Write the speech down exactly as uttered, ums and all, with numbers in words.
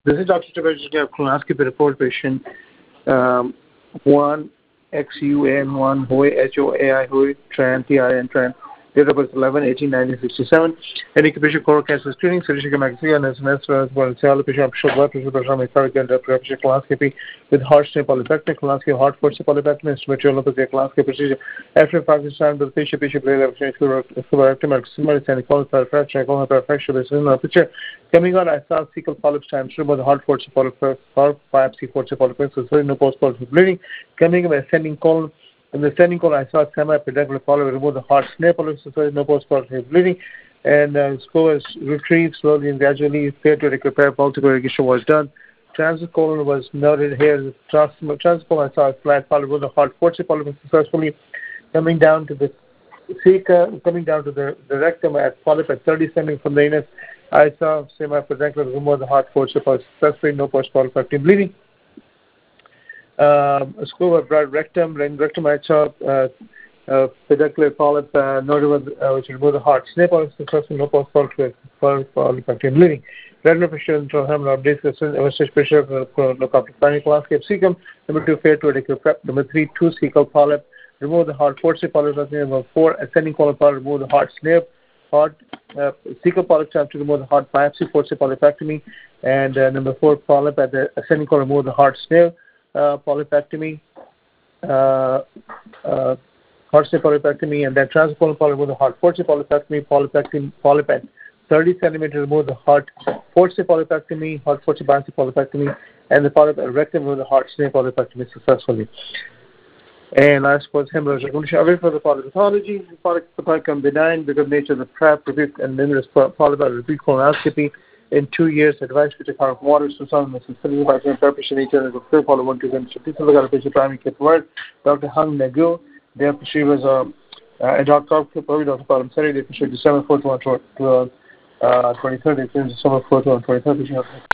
This is Doctor Tabajia colonoscopy report patient um, one X U N one Hoi H O A I Hoi Tran T I N Tran. Date of birth eleven eighteen nineteen sixty-seven. Any patient core cancer screening, surgical magazine, and semester as well as cell patient short blood pressure, pressure, methodic and patient colonoscopy with heart snip polypectomy, colonoscopy, heart force polypectomy, instrumentalopathy, colonoscopy procedure. After practice time, the patient patient plays opportunity for colorectal, similar to any qualified fracture, qualified fracture, this is in the picture. Coming on, I saw fecal polyps time, sure about the heart force polypectomy, heart biopsy force polypectomy, so no post-polyp bleeding. Coming on, ascending colon. In the ascending colon, I saw semi-pedunculated polyp, remove the heart snare polyp, so no post-polyp bleeding. And uh, skull is retrieved slowly and gradually. Pediatric repair, multiple irrigation was done. Transcolon was noted here. Transcolon, I saw a flat polyp with the heart force polyp successfully. Coming down to the ceca, coming down to the, the rectum at polyp at thirty centimeters from the anus, I saw semi-pedunculated, remove the heart force polyp successfully, no post-polyp bleeding. Um, a school of broad rectum, rectum I saw uh, uh, peduncular polyp, uh, noted uh, which removed the heart snip polyp successful, no post-polyp bleeding. Retinal pressure and intrahumeral updates, evacuation pressure, no complex colonoscopy, cecum. Number two, fair to adequate prep. Number three, two cecal polyp, remove the heart force polyp. Number four, ascending colon polyp, remove the heart snip. Heart uh, cecal polyp time to remove the heart biopsy, force polypectomy, and uh, number four, polyp at the ascending colon, remove the heart snip. Uh, polypectomy, uh, uh, heart snip polypectomy, and then transcolon polyp, remove the heart force polypectomy, polypectomy, polyp at thirty centimeters, remove the heart force polypectomy, heart force biopsy polypectomy, and the polyp at rectum, remove the heart snip polypectomy successfully. And last was hemorrhage. I'm going to show away for the polypathology. Polyp become benign because of the nature of the prep, repeat, and then there's polyp at repeat colonoscopy. In two years, advice to take out water, so some seventy-five percent preparation each other, the third follow one to them. So people got a patient primary care word. Doctor Hung Nagu, their she was a uh, doctor, probably Doctor Paul Saturday, December fourth, twenty-third, December fourth, twenty-third.